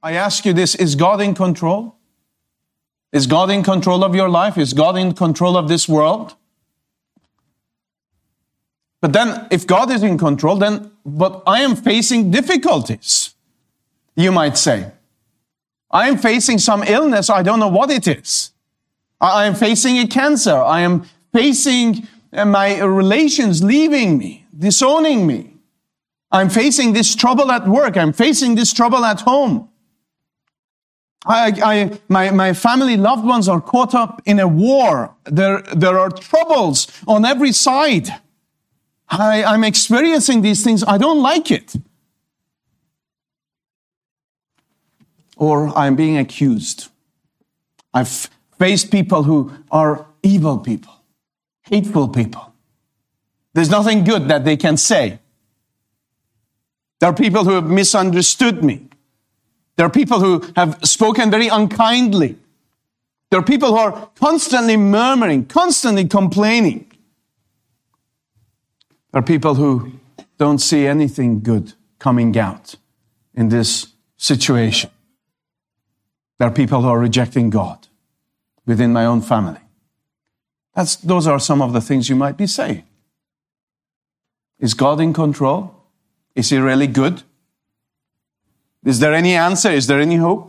I ask you this, is God in control? Is God in control of your life? Is God in control of this world? But then, if God is in control, but I am facing difficulties, you might say. I am facing some illness, I don't know what it is. I am facing a cancer. I am facing my relations leaving me, disowning me. I'm facing this trouble at work. I'm facing this trouble at home. My family loved ones are caught up in a war. There are troubles on every side. I'm experiencing these things. I don't like it. Or I'm being accused. I've faced people who are evil people, hateful people. There's nothing good that they can say. There are people who have misunderstood me. There are people who have spoken very unkindly. There are people who are constantly murmuring, constantly complaining. There are people who don't see anything good coming out in this situation. There are people who are rejecting God within my own family. Those are some of the things you might be saying. Is God in control? Is He really good? Is there any answer? Is there any hope?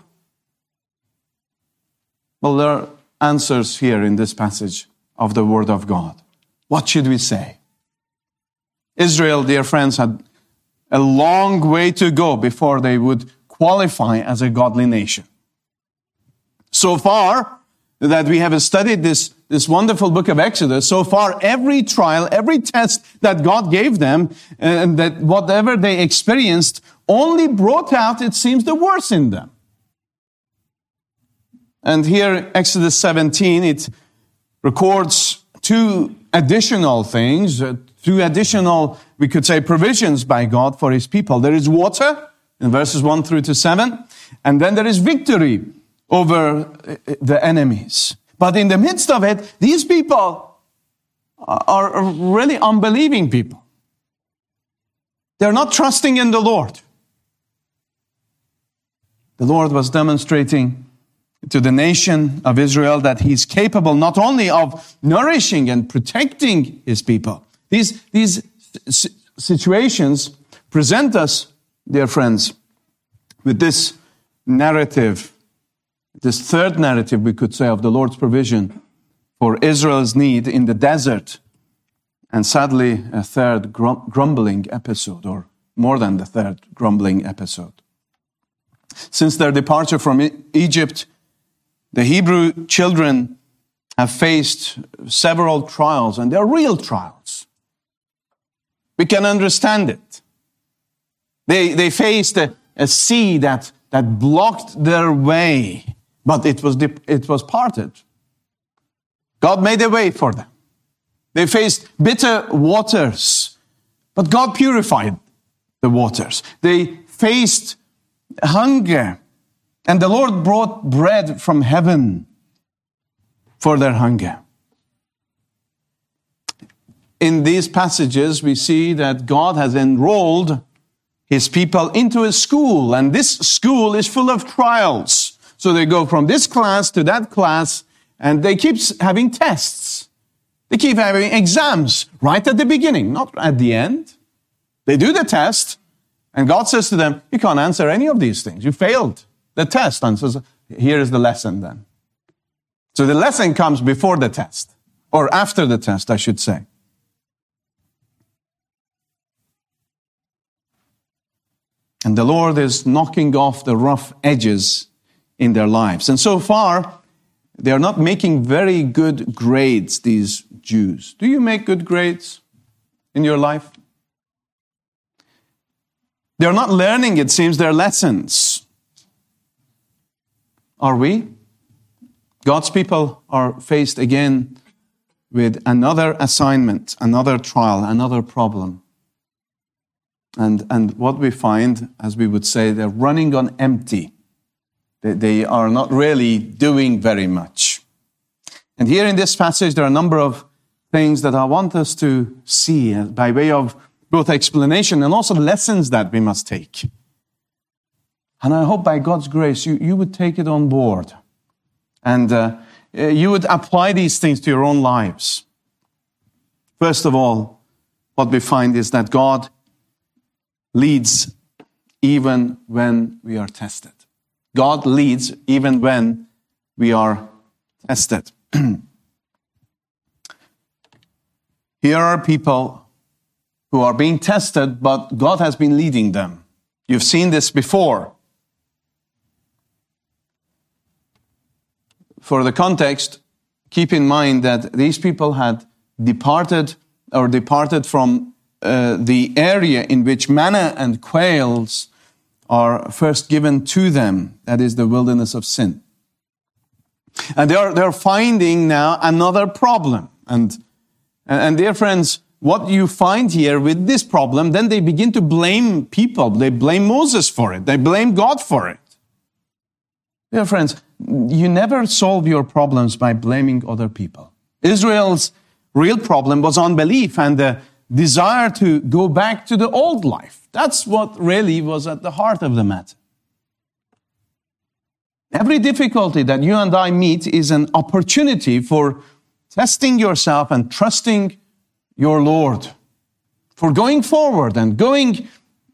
Well, there are answers here in this passage of the Word of God. What should we say? Israel, dear friends, had a long way to go before they would qualify as a godly nation. So far that we have studied this wonderful book of Exodus, so far every trial, every test that God gave them, and that whatever they experienced only brought out, it seems, the worst in them. And here, Exodus 17, it records two additional things, two additional, we could say, provisions by God for His people. There is water in verses 1 through to 7, and then there is victory over the enemies. But in the midst of it, these people are really unbelieving people. They're not trusting in the Lord. The Lord was demonstrating to the nation of Israel that He's capable not only of nourishing and protecting His people. These situations present us, dear friends, with this narrative, this third narrative, we could say, of the Lord's provision for Israel's need in the desert. And sadly, a third grumbling episode, or more than the third grumbling episode. Since their departure from Egypt, the Hebrew children have faced several trials, and they're real trials. We can understand it. They faced a sea that blocked their way, but it was parted. God made a way for them. They faced bitter waters, but God purified the waters. They faced hunger, and the Lord brought bread from heaven for their hunger. In these passages, we see that God has enrolled His people into a school, and this school is full of trials. So they go from this class to that class, and they keep having tests. They keep having exams right at the beginning, not at the end. They do the test, and God says to them, you can't answer any of these things. You failed the test. And says, here is the lesson then. So the lesson comes before the test, or after the test, I should say. And the Lord is knocking off the rough edges in their lives. And so far, they are not making very good grades, these Jews. Do you make good grades in your life? They're not learning, it seems, their lessons. Are we? God's people are faced again with another assignment, another trial, another problem. And what we find, as we would say, they're running on empty. They are not really doing very much. And here in this passage, there are a number of things that I want us to see by way of both explanation and also lessons that we must take. And I hope by God's grace you would take it on board. And you would apply these things to your own lives. First of all, what we find is that God leads even when we are tested. God leads even when we are tested. Here are people who are being tested, but God has been leading them. You've seen this before. For the context, keep in mind that these people had departed from the area in which manna and quails are first given to them, that is the wilderness of sin. And they're finding now another problem. And dear friends, what you find here with this problem, then they begin to blame people. They blame Moses for it. They blame God for it. Dear friends, you never solve your problems by blaming other people. Israel's real problem was unbelief and the desire to go back to the old life. That's what really was at the heart of the matter. Every difficulty that you and I meet is an opportunity for testing yourself and trusting your Lord, for going forward and going,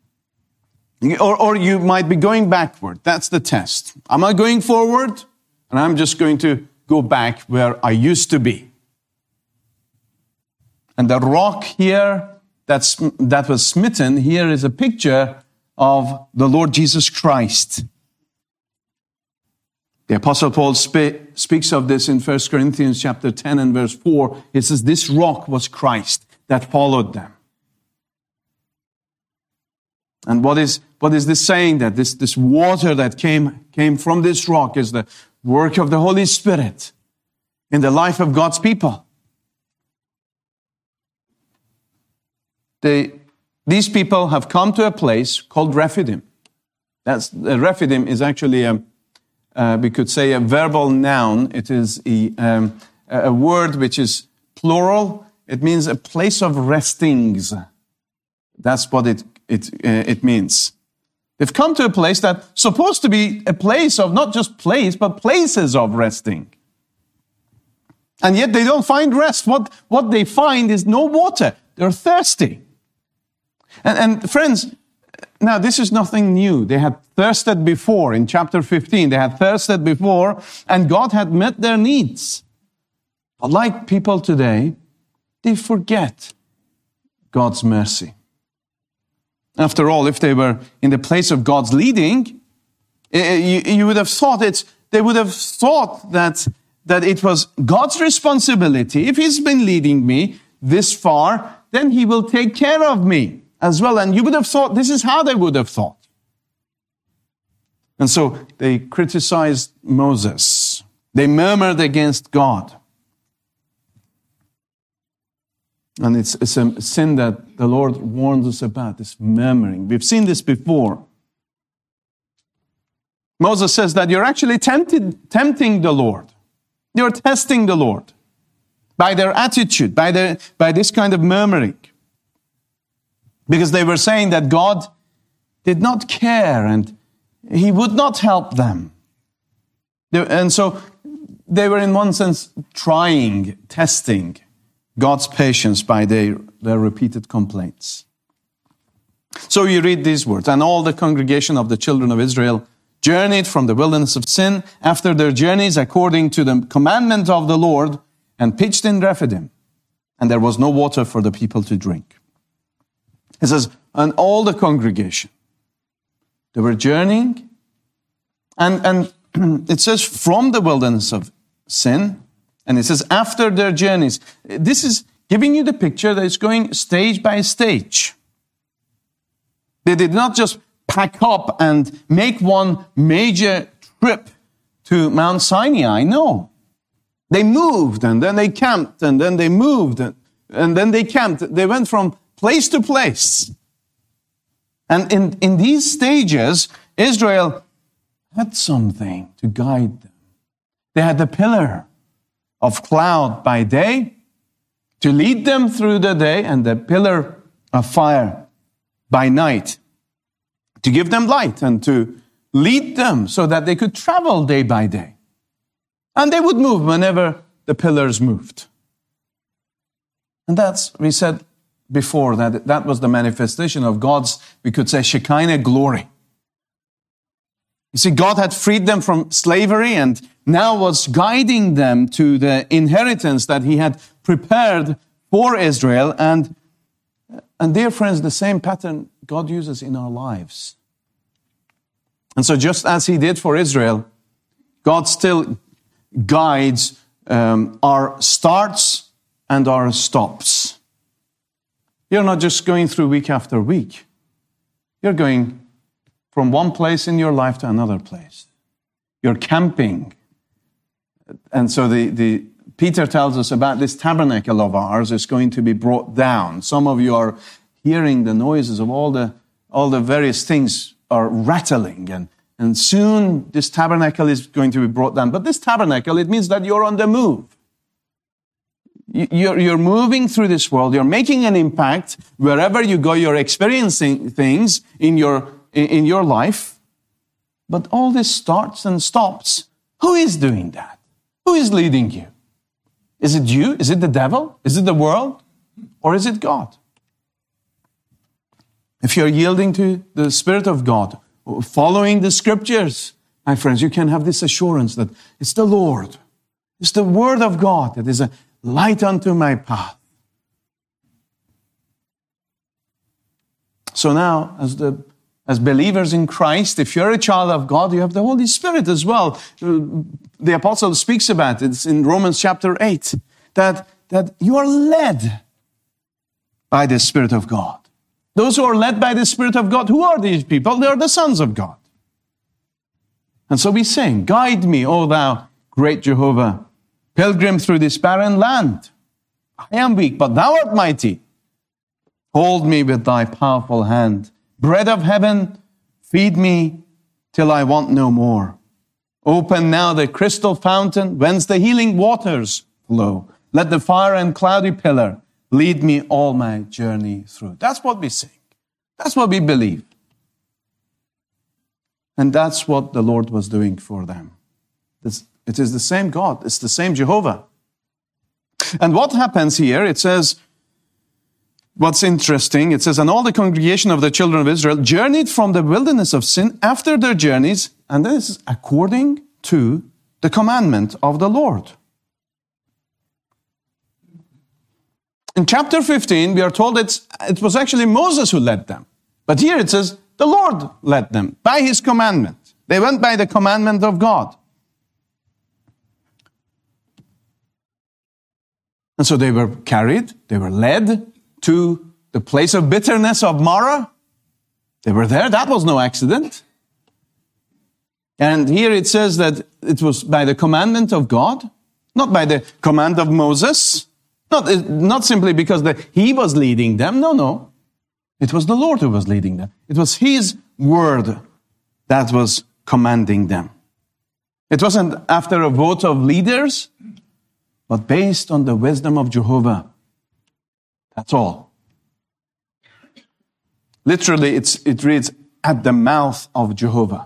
or you might be going backward. That's the test. Am I going forward? And I'm just going to go back where I used to be. And the rock here that was smitten, here is a picture of the Lord Jesus Christ. The Apostle Paul speaks of this in 1 Corinthians chapter 10 and verse 4. It says, this rock was Christ that followed them. And what is this saying? That this water that came from this rock is the work of the Holy Spirit in the life of God's people. These people have come to a place called Rephidim. Rephidim is actually we could say a verbal noun. It is a word which is plural. It means a place of restings. That's what it means. They've come to a place that's supposed to be a place of not just place, but places of resting. And yet they don't find rest. What they find is no water. They're thirsty. And friends, now this is nothing new. They had thirsted before. In chapter 15, they had thirsted before, and God had met their needs. But like people today, they forget God's mercy. After all, if they were in the place of God's leading, you would have thought they would have thought that it was God's responsibility. If He's been leading me this far, then He will take care of me as well. And you would have thought this is how they would have thought. And so they criticized Moses. They murmured against God. And it's a sin that the Lord warns us about, this murmuring. We've seen this before. Moses says that you're actually tempting the Lord. You're testing the Lord by their attitude, by this kind of murmuring. Because they were saying that God did not care and He would not help them. And so they were in one sense testing God's patience by their repeated complaints. So you read these words, and all the congregation of the children of Israel journeyed from the wilderness of sin after their journeys according to the commandment of the Lord and pitched in Rephidim, and there was no water for the people to drink. It says, and all the congregation, they were journeying, and it says from the wilderness of sin, and it says after their journeys. This is giving you the picture that it's going stage by stage. They did not just pack up and make one major trip to Mount Sinai. No. They moved, and then they camped, and then they moved, and then they camped. They went from place to place. And in these stages, Israel had something to guide them. They had the pillar of cloud by day to lead them through the day, and the pillar of fire by night to give them light and to lead them so that they could travel day by day. And they would move whenever the pillars moved. And we said before, that was the manifestation of God's, we could say, Shekinah glory. You see, God had freed them from slavery and now was guiding them to the inheritance that He had prepared for Israel. And dear friends, the same pattern God uses in our lives. And so just as He did for Israel, God still guides our starts and our stops. You're not just going through week after week. You're going from one place in your life to another place. You're camping. And so Peter tells us about this tabernacle of ours is going to be brought down. Some of you are hearing the noises of all the various things are rattling, and soon this tabernacle is going to be brought down. But this tabernacle, it means that you're on the move. You're moving through this world. You're making an impact wherever you go. You're experiencing things in your life. But all this starts and stops. Who is doing that? Who is leading you? Is it you? Is it the devil? Is it the world? Or is it God? If you're yielding to the Spirit of God, following the Scriptures, my friends, you can have this assurance that it's the Lord. It's the Word of God that is a light unto my path. So now, as believers in Christ, if you're a child of God, you have the Holy Spirit as well. The apostle speaks about it. It's in Romans chapter 8, that you are led by the Spirit of God. Those who are led by the Spirit of God, who are these people? They are the sons of God. And so we sing, guide me, O thou great Jehovah, pilgrim through this barren land. I am weak, but thou art mighty. Hold me with thy powerful hand. Bread of heaven, feed me till I want no more. Open now the crystal fountain, whence the healing waters flow. Let the fire and cloudy pillar lead me all my journey through. That's what we sing. That's what we believe. And that's what the Lord was doing for them. It is the same God. It's the same Jehovah. And what happens here, it says, what's interesting, it says, and all the congregation of the children of Israel journeyed from the wilderness of sin after their journeys, and this is according to the commandment of the Lord. In chapter 15, we are told it was actually Moses who led them. But here it says, the Lord led them by His commandment. They went by the commandment of God. And so they were carried, they were led to the place of bitterness of Marah. They were there. That was no accident. And here it says that it was by the commandment of God, not by the command of Moses. Not simply because he was leading them. No. It was the Lord who was leading them. It was His word that was commanding them. It wasn't after a vote of leaders, but based on the wisdom of Jehovah. That's all. Literally, it reads, at the mouth of Jehovah.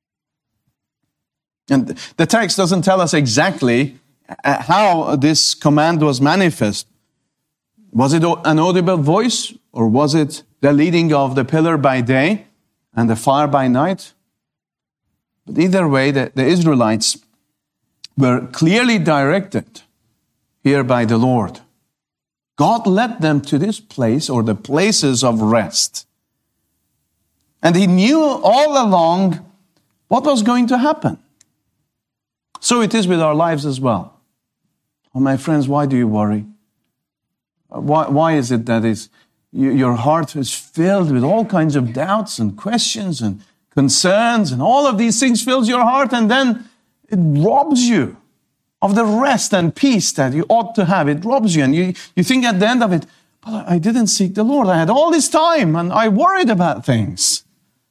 And the text doesn't tell us exactly how this command was manifest. Was it an audible voice, or was it the leading of the pillar by day and the fire by night? But either way, the Israelites were clearly directed here by the Lord. God led them to this place, or the places of rest. And He knew all along what was going to happen. So it is with our lives as well. Oh, my friends, why do you worry? Why is it that your heart is filled with all kinds of doubts and questions and concerns, and all of these things fills your heart, and then it robs you of the rest and peace that you ought to have. It robs you, and you think at the end of it, but I didn't seek the Lord. I had all this time, and I worried about things.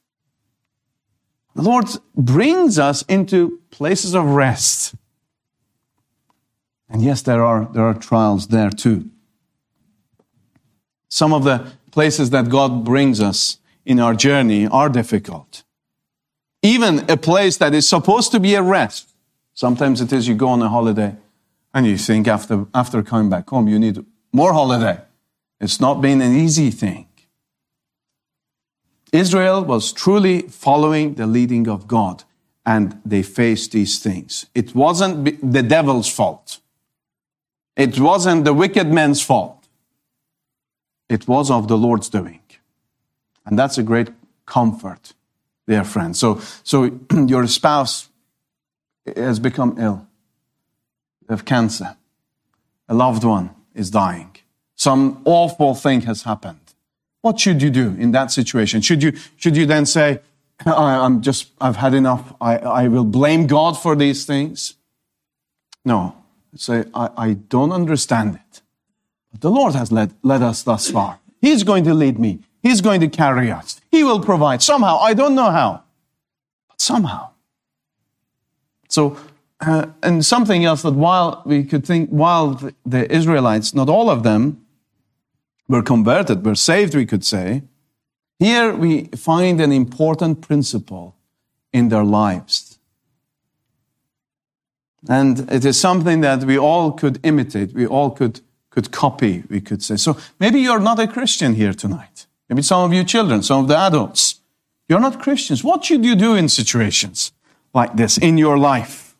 The Lord brings us into places of rest. And yes, there are trials there too. Some of the places that God brings us in our journey are difficult. even a place that is supposed to be a rest. Sometimes it is you go on a holiday and you think after coming back home, you need more holiday. It's not been an easy thing. Israel was truly following the leading of God, and they faced these things. It wasn't the devil's fault. It wasn't the wicked man's fault. It was of the Lord's doing. And that's a great comfort, dear friends. So your spouse has become ill. They have cancer. A loved one is dying. Some awful thing has happened. What should you do in that situation? Should you then say, I've had enough. I will blame God for these things? No. Say, I don't understand it. But the Lord has led us thus far. He's going to lead me. He's going to carry us. He will provide. Somehow, I don't know how, but somehow. So, and something else that while the Israelites, not all of them, were converted, were saved, we could say, here we find an important principle in their lives. And it is something that we all could imitate, we all could copy, we could say. So maybe you're not a Christian here tonight. Maybe some of you children, some of the adults, you're not Christians. What should you do in situations like this in your life?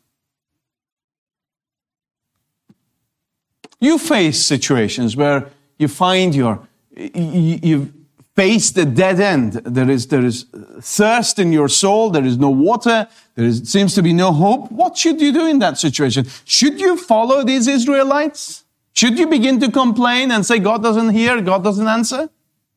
You face situations where you find you've faced a dead end. There is thirst in your soul. There is no water. Seems to be no hope. What should you do in that situation? Should you follow these Israelites? Should you begin to complain and say, God doesn't hear, God doesn't answer?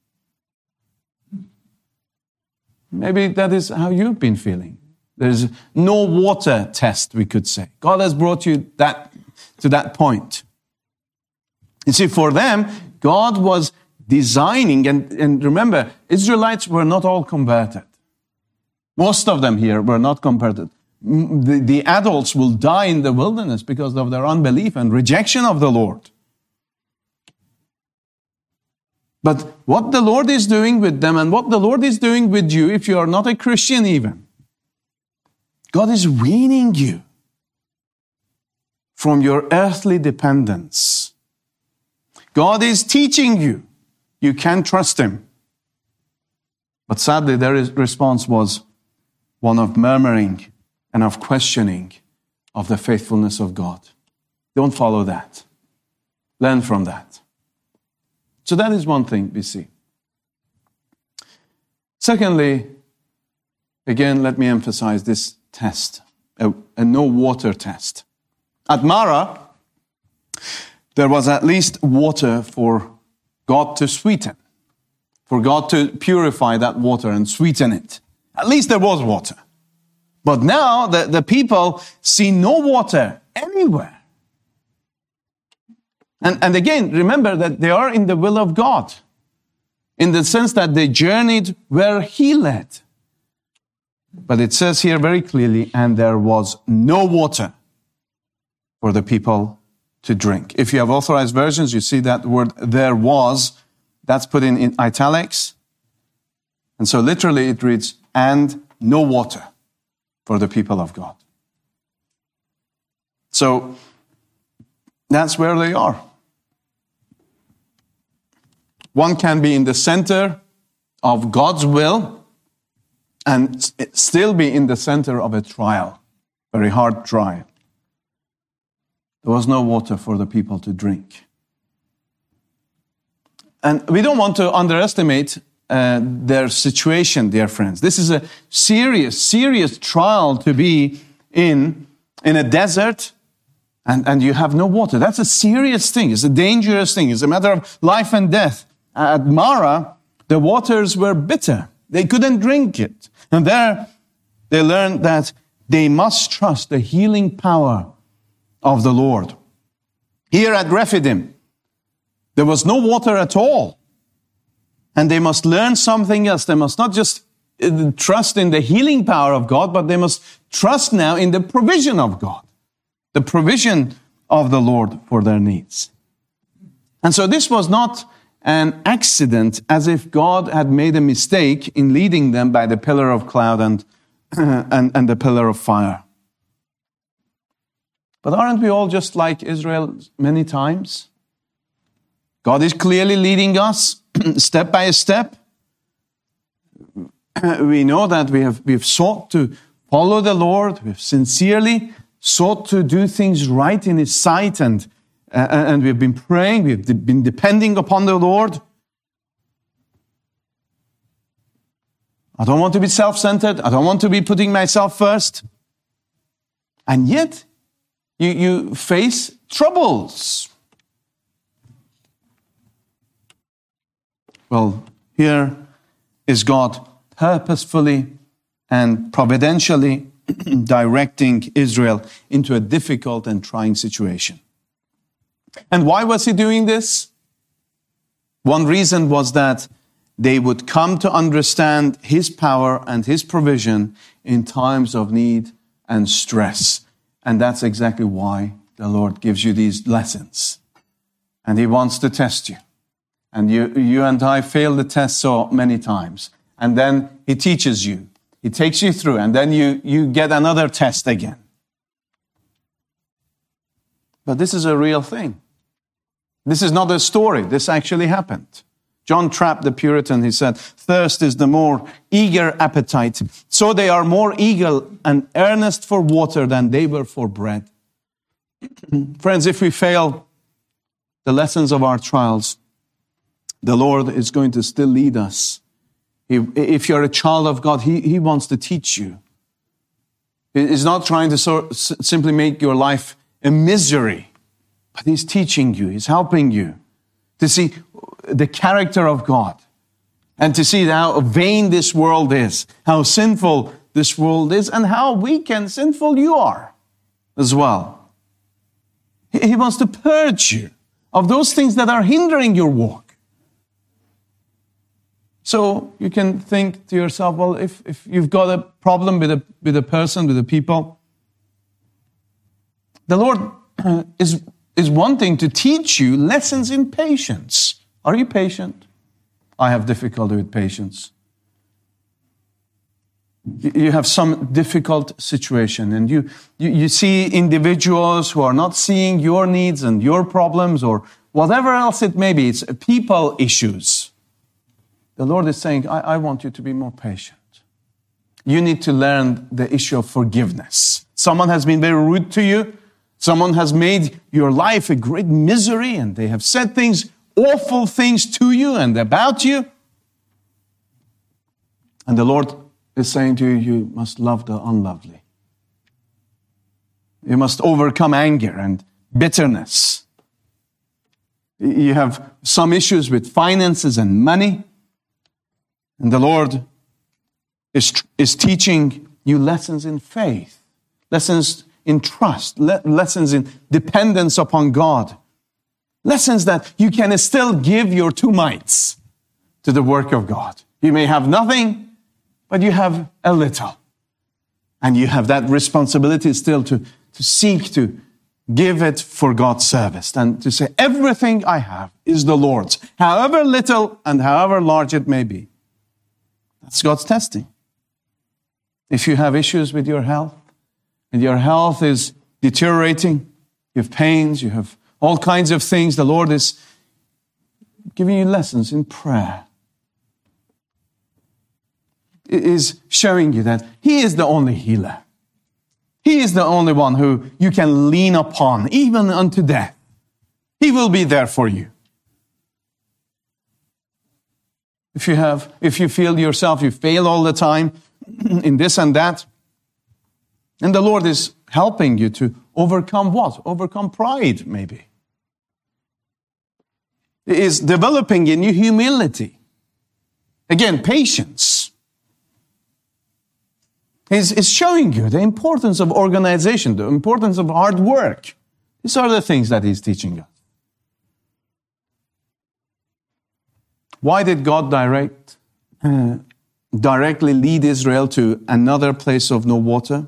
Maybe that is how you've been feeling. There's no water test, we could say. God has brought you to that point. You see, for them, God was designing, and remember, Israelites were not all converted. Most of them here were not converted. The adults will die in the wilderness because of their unbelief and rejection of the Lord. But what the Lord is doing with them and what the Lord is doing with you, if you are not a Christian even, God is weaning you from your earthly dependence. God is teaching you. You can trust Him. But sadly, their response was one of murmuring and of questioning of the faithfulness of God. Don't follow that. Learn from that. So that is one thing we see. Secondly, again, let me emphasize this test, a no water test. At Marah, there was at least water for God to sweeten, for God to purify that water and sweeten it. At least there was water. But now the people see no water anywhere. And again, remember that they are in the will of God, in the sense that they journeyed where He led. But it says here very clearly, and there was no water for the people to drink. If you have authorized versions, you see that word there was, that's put in italics. And so literally it reads, and no water for the people of God. So that's where they are. One can be in the center of God's will and still be in the center of a trial, very hard trial. There was no water for the people to drink. And we don't want to underestimate their situation, dear friends. This is a serious trial to be in a desert, and you have no water. That's a serious thing. It's a dangerous thing. It's a matter of life and death. At Marah, the waters were bitter. They couldn't drink it. And there they learned that they must trust the healing power of the Lord. Here at Rephidim, there was no water at all. And they must learn something else. They must not just trust in the healing power of God, but they must trust now in the provision of God, the provision of the Lord for their needs. And so this was not an accident, as if God had made a mistake in leading them by the pillar of cloud and the pillar of fire. But aren't we all just like Israel many times? God is clearly leading us step by step. We know that we've sought to follow the Lord. We've sincerely sought to do things right in His sight, and we've been praying. We've been depending upon the Lord. I don't want to be self-centered. I don't want to be putting myself first. And yet, you face troubles. Well, here is God purposefully and providentially directing Israel into a difficult and trying situation. And why was He doing this? One reason was that they would come to understand His power and His provision in times of need and stress. And that's exactly why the Lord gives you these lessons. And He wants to test you. And you and I fail the test so many times. And then He teaches you. He takes you through. And then you get another test again. But this is a real thing. This is not a story. This actually happened. John Trapp, the Puritan, he said, "Thirst is the more eager appetite. So they are more eager and earnest for water than they were for bread." Friends, if we fail the lessons of our trials, the Lord is going to still lead us. If you're a child of God, He wants to teach you. He's not trying to simply make your life a misery, but He's teaching you. He's helping you to see the character of God and to see how vain this world is, how sinful this world is, and how weak and sinful you are as well. He wants to purge you of those things that are hindering your walk. So you can think to yourself, well, if you've got a problem with a person, with the people, the Lord is wanting to teach you lessons in patience. Are you patient? I have difficulty with patience. You have some difficult situation, and you see individuals who are not seeing your needs and your problems or whatever else it may be. It's people issues. The Lord is saying, I want you to be more patient. You need to learn the issue of forgiveness. Someone has been very rude to you. Someone has made your life a great misery, and they have said awful things to you and about you. And the Lord is saying to you, you must love the unlovely. You must overcome anger and bitterness. You have some issues with finances and money. And the Lord is teaching you lessons in faith, lessons in trust, lessons in dependence upon God. Lessons that you can still give your two mites to the work of God. You may have nothing, but you have a little. And you have that responsibility still to seek to give it for God's service. And to say, everything I have is the Lord's, however little and however large it may be. That's God's testing. If you have issues with your health, and your health is deteriorating, you have pains, you have all kinds of things, the Lord is giving you lessons in prayer. It is showing you that He is the only healer. He is the only one who you can lean upon, even unto death. He will be there for you. If you feel yourself, you fail all the time in this and that, and the Lord is helping you to overcome what? Overcome pride, maybe. It is developing in you humility. Again, patience. It's showing you the importance of organization, the importance of hard work. These are the things that He's teaching us. Why did God directly lead Israel to another place of no water?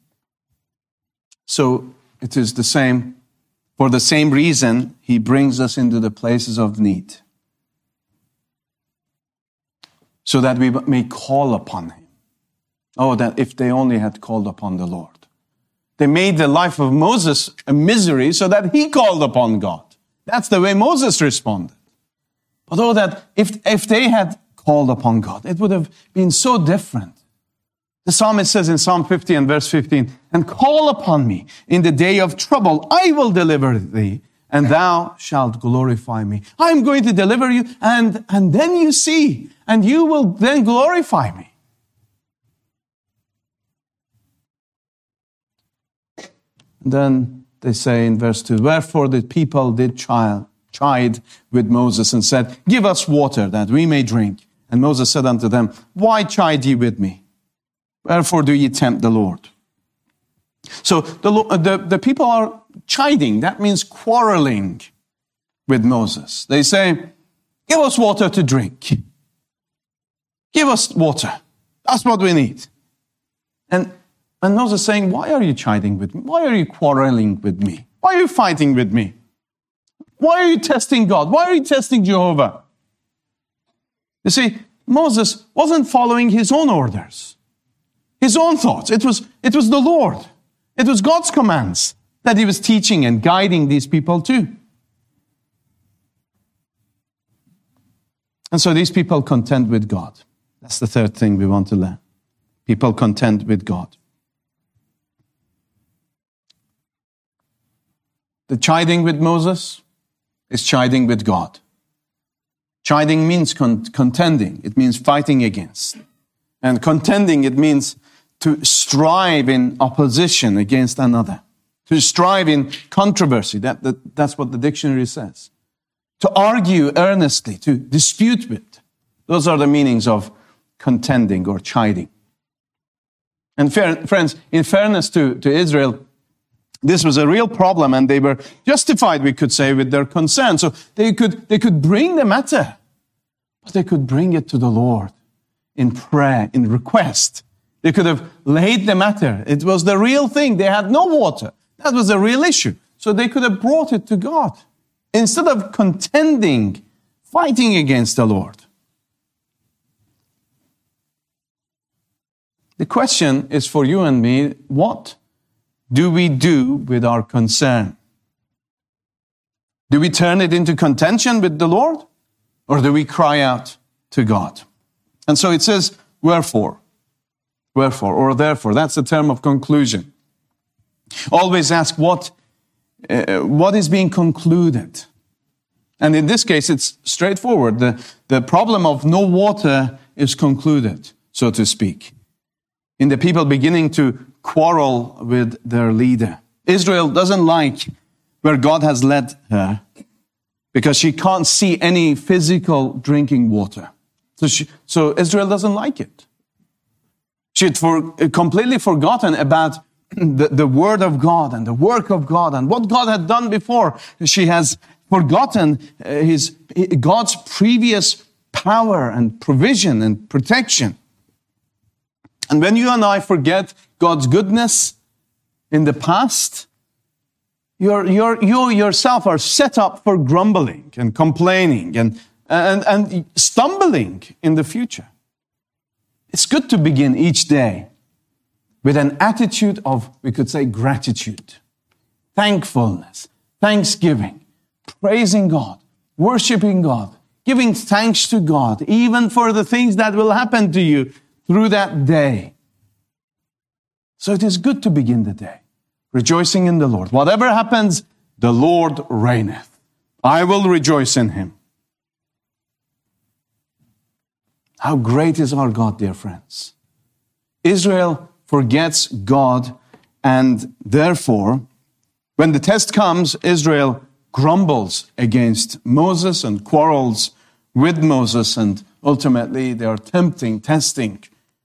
So it is for the same reason He brings us into the places of need. So that we may call upon Him. Oh, that if they only had called upon the Lord. They made the life of Moses a misery so that he called upon God. That's the way Moses responded. But oh, that if they had called upon God, it would have been so different. The psalmist says in Psalm 50 and verse 15, "And call upon me in the day of trouble. I will deliver thee, and thou shalt glorify me." I'm going to deliver you, and then you see, and you will then glorify me. And then they say in verse 2, "Wherefore the people did chide with Moses and said, Give us water that we may drink. And Moses said unto them, Why chide ye with me? Wherefore do ye tempt the Lord?" So the people are chiding. That means quarreling with Moses. They say, "Give us water to drink. Give us water. That's what we need." And Moses is saying, "Why are you chiding with me? Why are you quarreling with me? Why are you fighting with me? Why are you testing God? Why are you testing Jehovah?" You see, Moses wasn't following his own orders, his own thoughts. It was the Lord. It was God's commands that he was teaching and guiding these people to. And so these people contend with God. That's the third thing we want to learn. People contend with God. The chiding with Moses is chiding with God. Chiding means contending. It means fighting against. And contending, it means to strive in opposition against another. To strive in controversy. That's what the dictionary says. To argue earnestly, to dispute with. Those are the meanings of contending or chiding. And friends, in fairness to Israel, this was a real problem, and they were justified, we could say, with their concern. So they could bring the matter, but they could bring it to the Lord in prayer, in request. They could have laid the matter. It was the real thing. They had no water. That was the real issue. So they could have brought it to God instead of contending, fighting against the Lord. The question is for you and me, what do we do with our concern? Do we turn it into contention with the Lord? Or do we cry out to God? And so it says, wherefore, or therefore. That's the term of conclusion. Always ask what is being concluded. And in this case, it's straightforward. The problem of no water is concluded, so to speak. In the people beginning to quarrel with their leader. Israel doesn't like where God has led her because she can't see any physical drinking water. So Israel doesn't like it. She had completely forgotten about the word of God and the work of God and what God had done before. She has forgotten God's previous power and provision and protection. And when you and I forget God's goodness in the past, you yourself are set up for grumbling and complaining and stumbling in the future. It's good to begin each day with an attitude of, we could say, gratitude, thankfulness, thanksgiving, praising God, worshiping God, giving thanks to God, even for the things that will happen to you through that day. So it is good to begin the day, rejoicing in the Lord. Whatever happens, the Lord reigneth. I will rejoice in him. How great is our God, dear friends. Israel forgets God, and therefore, when the test comes, Israel grumbles against Moses and quarrels with Moses, and ultimately they are testing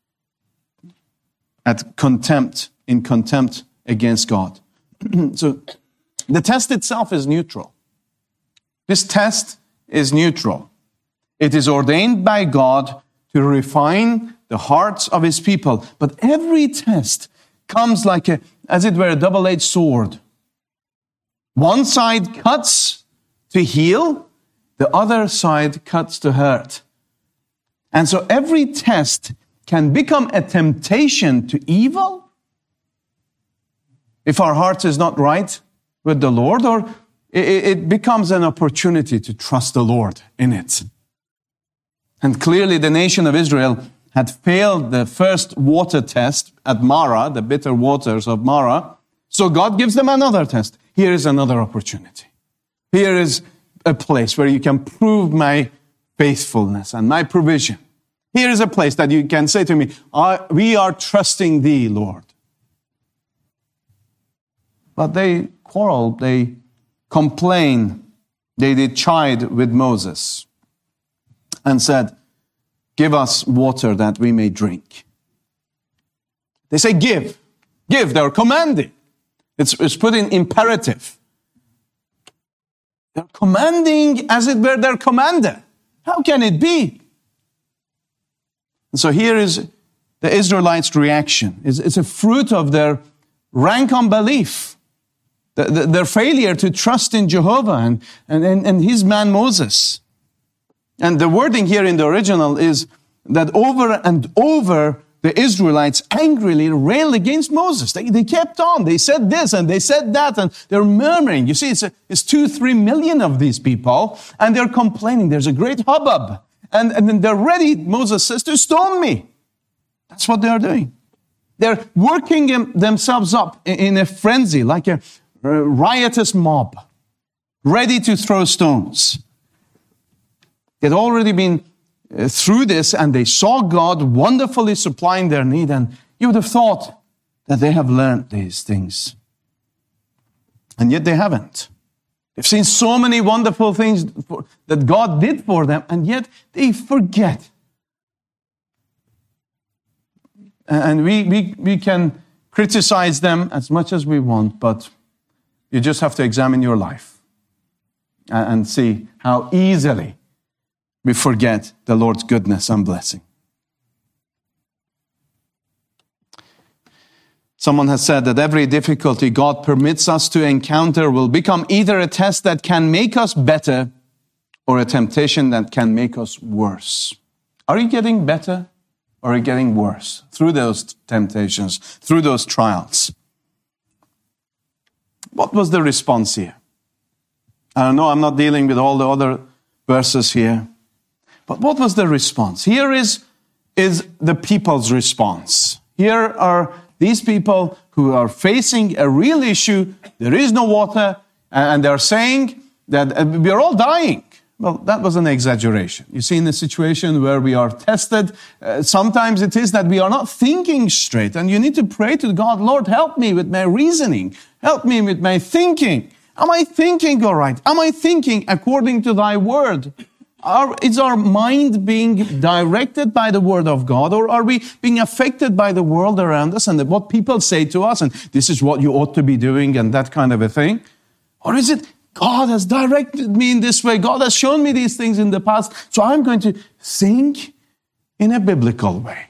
in contempt against God. So the test itself is neutral. This test is neutral. It is ordained by God to refine the hearts of his people. But every test comes like as it were, a double-edged sword. One side cuts to heal, the other side cuts to hurt. And so every test can become a temptation to evil if our heart is not right with the Lord, or it becomes an opportunity to trust the Lord in it. And clearly the nation of Israel had failed the first water test at Marah, the bitter waters of Marah. So God gives them another test. Here is another opportunity. Here is a place where you can prove my faithfulness and my provision. Here is a place that you can say to me, we are trusting thee, Lord. But they quarreled, they complained, they did chide with Moses and said, give us water that we may drink. They say, give. They're commanding. It's put in imperative. They're commanding as it were their commander. How can it be? And so here is the Israelites' reaction. It's a fruit of their rank unbelief, their failure to trust in Jehovah and his man Moses. And the wording here in the original is that over and over the Israelites angrily railed against Moses. They kept on. They said this and they said that, and they're murmuring. You see, it's 2-3 million of these people, and they're complaining. There's a great hubbub. And then they're ready, Moses says, to stone me. That's what they're doing. They're working themselves up in a frenzy, like a riotous mob, ready to throw stones. They'd already been through this, and they saw God wonderfully supplying their need, and you would have thought that they have learned these things. And yet they haven't. They've seen so many wonderful things that God did for them, and yet they forget. And we can criticize them as much as we want, but you just have to examine your life and see how easily we forget the Lord's goodness and blessing. Someone has said that every difficulty God permits us to encounter will become either a test that can make us better or a temptation that can make us worse. Are you getting better or are you getting worse through those temptations, through those trials? What was the response here? I don't know, I'm not dealing with all the other verses here. But what was the response? Here is the people's response. Here are these people who are facing a real issue. There is no water, and they're saying that we're all dying. Well, that was an exaggeration. You see, in a situation where we are tested, sometimes it is that we are not thinking straight, and you need to pray to God, Lord, help me with my reasoning. Help me with my thinking. Am I thinking all right? Am I thinking according to thy word? Is our mind being directed by the word of God, or are we being affected by the world around us and what people say to us, and this is what you ought to be doing and that kind of a thing? Or is it God has directed me in this way, God has shown me these things in the past, so I'm going to think in a biblical way.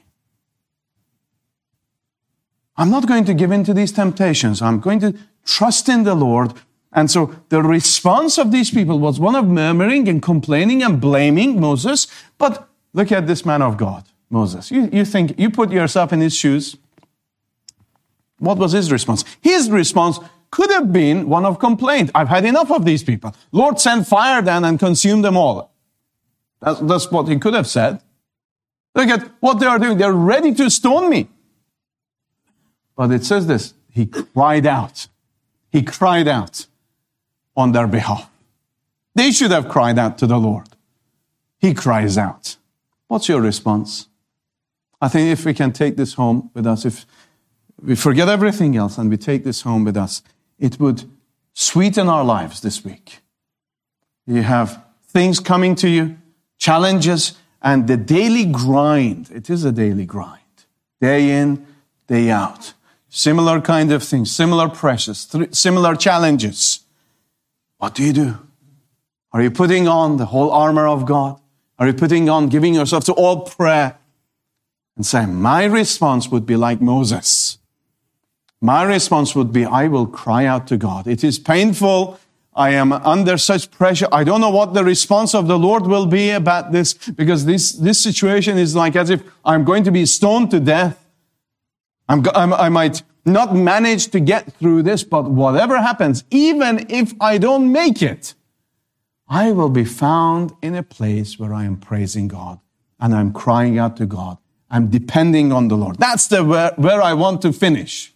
I'm not going to give in to these temptations. I'm going to trust in the Lord. And so the response of these people was one of murmuring and complaining and blaming Moses. But look at this man of God, Moses. You think, you put yourself in his shoes. What was his response? His response could have been one of complaint. I've had enough of these people. Lord, send fire down and consume them all. That's what he could have said. Look at what they are doing. They're ready to stone me. But it says this, he cried out. He cried out on their behalf. They should have cried out to the Lord. He cries out. What's your response? I think if we can take this home with us, if we forget everything else and we take this home with us, it would sweeten our lives this week. You have things coming to you, challenges, and the daily grind. It is a daily grind. Day in, day out. Similar kind of things, similar pressures, similar challenges. What do? Are you putting on the whole armor of God? Are you putting on, giving yourself to all prayer? And say, my response would be like Moses. My response would be, I will cry out to God. It is painful, I am under such pressure. I don't know what the response of the Lord will be about this, because this situation is like as if I'm going to be stoned to death. I might not manage to get through this, but whatever happens, even if I don't make it, I will be found in a place where I am praising God and I'm crying out to God. I'm depending on the Lord. That's where I want to finish.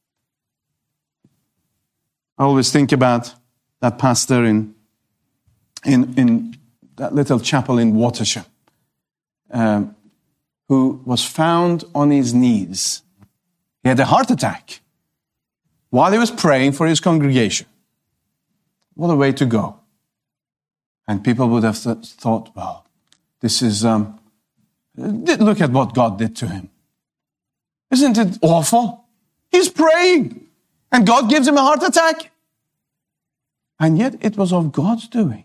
I always think about that pastor in that little chapel in Watersham, who was found on his knees. He had a heart attack while he was praying for his congregation. What a way to go. And people would have thought, well, this is, look at what God did to him. Isn't it awful? He's praying and God gives him a heart attack. And yet it was of God's doing.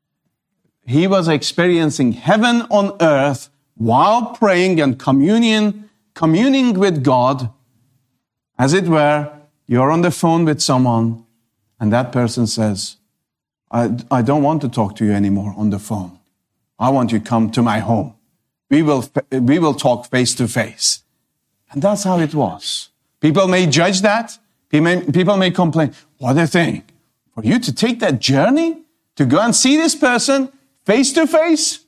He was experiencing heaven on earth while praying and communing with God. As it were, you're on the phone with someone and that person says, I don't want to talk to you anymore on the phone. I want you to come to my home. We will talk face to face. And that's how it was. People may judge that. People may complain. What a thing. For you to take that journey to go and see this person face to face.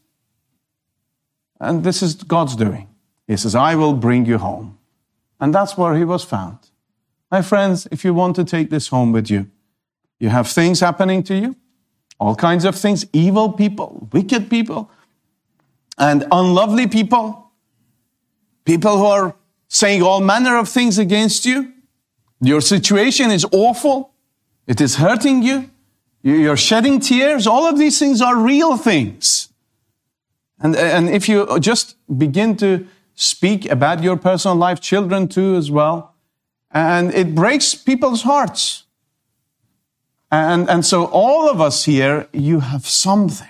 And this is God's doing. He says, I will bring you home. And that's where he was found. My friends, if you want to take this home with you, you have things happening to you, all kinds of things, evil people, wicked people, and unlovely people, people who are saying all manner of things against you. Your situation is awful. It is hurting you. You're shedding tears. All of these things are real things. And if you just begin to speak about your personal life, children too as well, and it breaks people's hearts. And so all of us here, you have something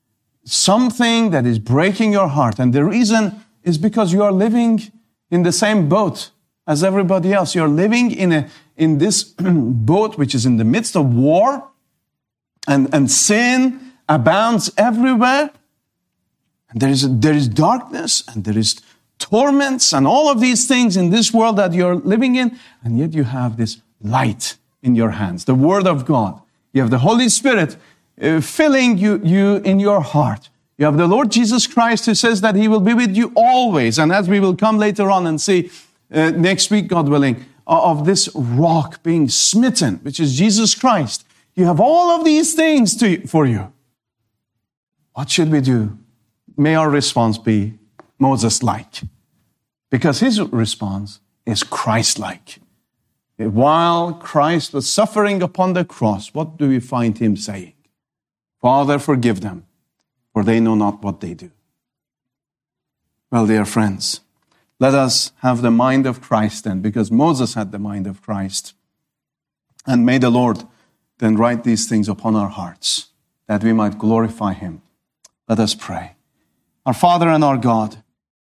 that is breaking your heart. And the reason is because you are living in the same boat as everybody else. You're living in this boat which is in the midst of war, and sin abounds everywhere. And there is darkness, and there is torments, and all of these things in this world that you're living in, and yet you have this light in your hands, the Word of God. You have the Holy Spirit filling you in your heart. You have the Lord Jesus Christ who says that He will be with you always. And as we will come later on and see next week, God willing, of this rock being smitten, which is Jesus Christ. You have all of these things for you. What should we do? May our response be Moses-like, because his response is Christ-like. While Christ was suffering upon the cross, what do we find him saying? Father, forgive them, for they know not what they do. Well, dear friends, let us have the mind of Christ then, because Moses had the mind of Christ. And may the Lord then write these things upon our hearts, that we might glorify him. Let us pray. Our Father and our God,